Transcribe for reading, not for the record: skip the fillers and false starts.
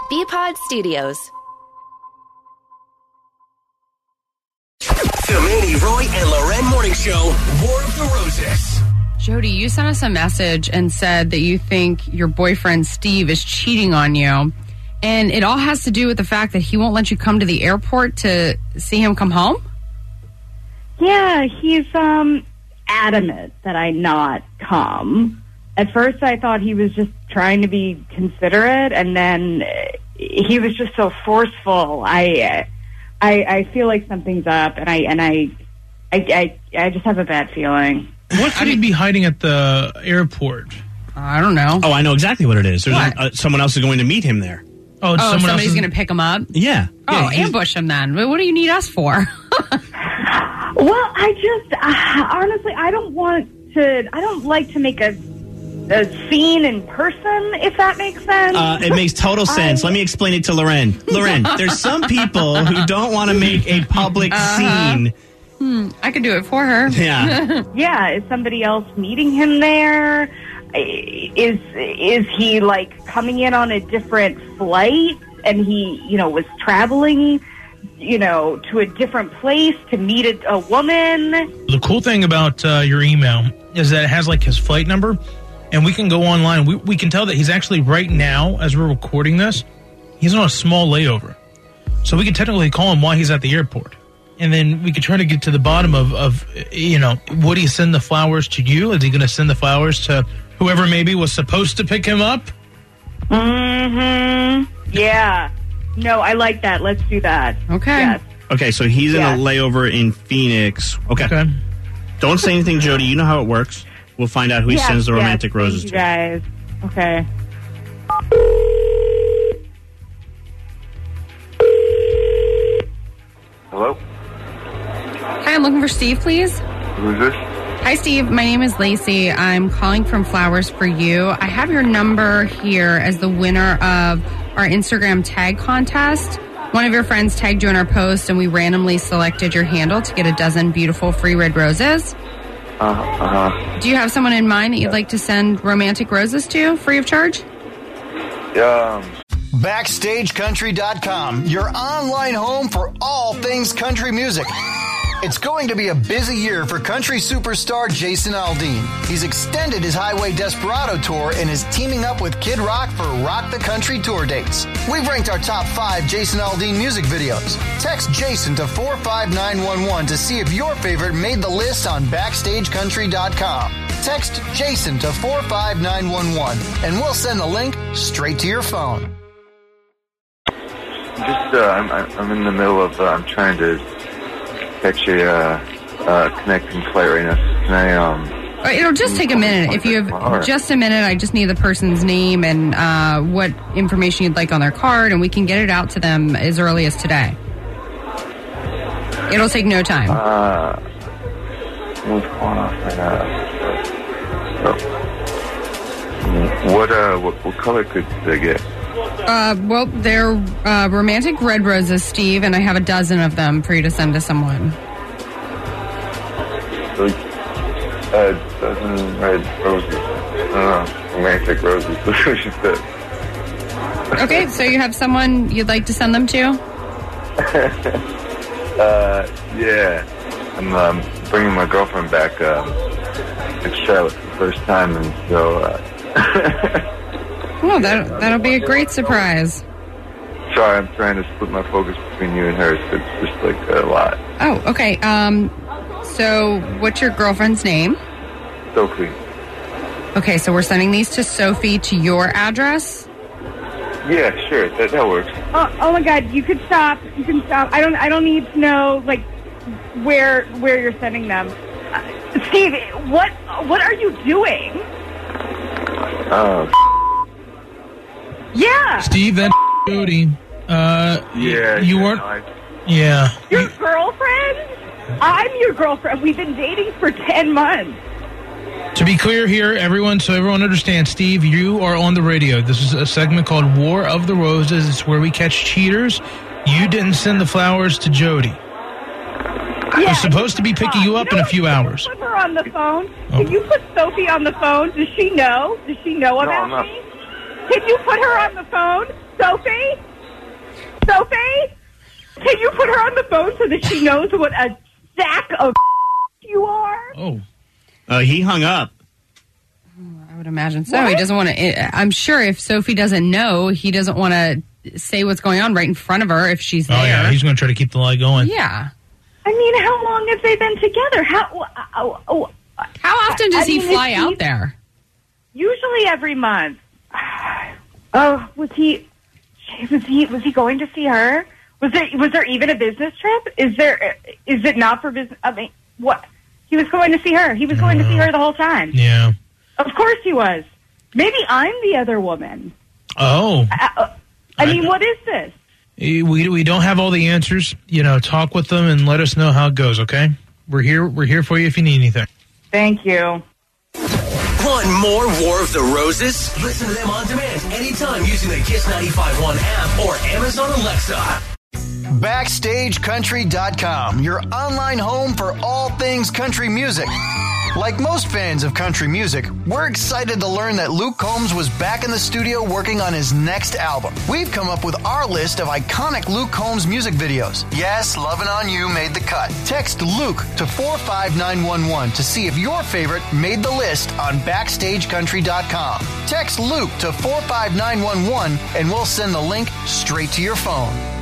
BPod Studios. The Mandy, Roy, and Loren Morning Show, War of the Roses. Jody, you sent us a message and said that you think your boyfriend Steve is cheating on you. And it all has to do with the fact that he won't let you come to the airport to see him come home? Yeah, he's adamant that I not come. At first I thought he was just trying to be considerate, and then he was just so forceful. I feel like something's up, and I just have a bad feeling. What could he be hiding at the airport? I don't know. Oh, I know exactly what it is. There's someone else is going to meet him there. Oh, somebody's going to pick him up? Yeah. Oh, ambush him then. What do you need us for? Well, I just, honestly, I don't like to make a scene in person, if that makes sense. It makes total sense. Let me explain it to Loren. Loren, there's some people who don't want to make a public scene. I could do it for her. Yeah. Yeah, is somebody else meeting him there? Is he, like, coming in on a different flight, and he, was traveling, to a different place to meet a woman? The cool thing about your email is that it has, like, his flight number, and we can go online. We can tell that he's actually, right now, as we're recording this, he's on a small layover. So we can technically call him while he's at the airport. And then we could try to get to the bottom of would he send the flowers to you? Is he going to send the flowers to whoever maybe was supposed to pick him up? Mm-hmm. Yeah. No, I like that. Let's do that. Okay. Yes. Okay, so he's in a layover in Phoenix. Okay. Don't say anything, Jody. You know how it works. We'll find out who he sends the romantic roses to. Guys. Okay. Hello? Hi, I'm looking for Steve, please. Who's this? Hi, Steve. My name is Lacey. I'm calling from Flowers for You. I have your number here as the winner of our Instagram tag contest. One of your friends tagged you in our post, and we randomly selected your handle to get a dozen beautiful free red roses. Do you have someone in mind that you'd like to send romantic roses to, free of charge? Yeah. BackstageCountry.com, your online home for all things country music. It's going to be a busy year for country superstar Jason Aldean. He's extended his Highway Desperado tour and is teaming up with Kid Rock for Rock the Country tour dates. We've ranked our top 5 Jason Aldean music videos. Text Jason to 45911 to see if your favorite made the list on BackstageCountry.com. Text Jason to 45911 and we'll send the link straight to your phone. I'm in the middle of, I'm trying to catch a connecting flight right now. Can I, It'll just take a minute. If you have just a minute, I just need the person's name and what information you'd like on their card, and we can get it out to them as early as today. It'll take no time. What's going on right now? What color could they get? Well, they're romantic red roses, Steve, and I have a dozen of them for you to send to someone. Dozen red roses. Romantic roses. That's what she said. Okay, so you have someone you'd like to send them to? Yeah. I'm bringing my girlfriend back next Charlotte for the first time, and so... Oh, that'll be a great surprise. Sorry, I'm trying to split my focus between you and her. It's just like a lot. Oh, okay. So what's your girlfriend's name? Sophie. Okay, so we're sending these to Sophie to your address? Yeah, sure. That works. Oh my God! You can stop. You can stop. I don't need to know like where you're sending them. Steve, what are you doing? Yeah. Steve, that's Jody. Yeah. You weren't... Yeah. Your girlfriend? I'm your girlfriend. We've been dating for 10 months. To be clear here, so everyone understands, Steve, you are on the radio. This is a segment called War of the Roses. It's where we catch cheaters. You didn't send the flowers to Jody. I was supposed to be picking you up in a few hours. Put her on the phone. Oh. Can you put Sophie on the phone? Does she know? Does she know about me? Can you put her on the phone? Sophie? Can you put her on the phone so that she knows what a sack of you are? Oh. He hung up. I would imagine so. What? He doesn't want to. I'm sure if Sophie doesn't know, he doesn't want to say what's going on right in front of her if she's there. Oh, yeah. He's going to try to keep the lie going. Yeah. I mean, how long have they been together? How often does he fly out there? Usually every month. Oh, was he going to see her? Was there even a business trip? Is it not for business? I mean, what? He was going to see her. He was going to see her the whole time. Yeah. Of course he was. Maybe I'm the other woman. Oh. I mean, what is this? We don't have all the answers. Talk with them and let us know how it goes, okay? We're here for you if you need anything. Thank you. Want more War of the Roses? Listen to them on demand anytime using the Kiss 95.1 app or Amazon Alexa. BackstageCountry.com, your online home for all things country music. Like most fans of country music, we're excited to learn that Luke Combs was back in the studio working on his next album. We've come up with our list of iconic Luke Combs music videos. Yes, Lovin' On You made the cut. Text Luke to 45911 to see if your favorite made the list on BackstageCountry.com. Text Luke to 45911 and we'll send the link straight to your phone.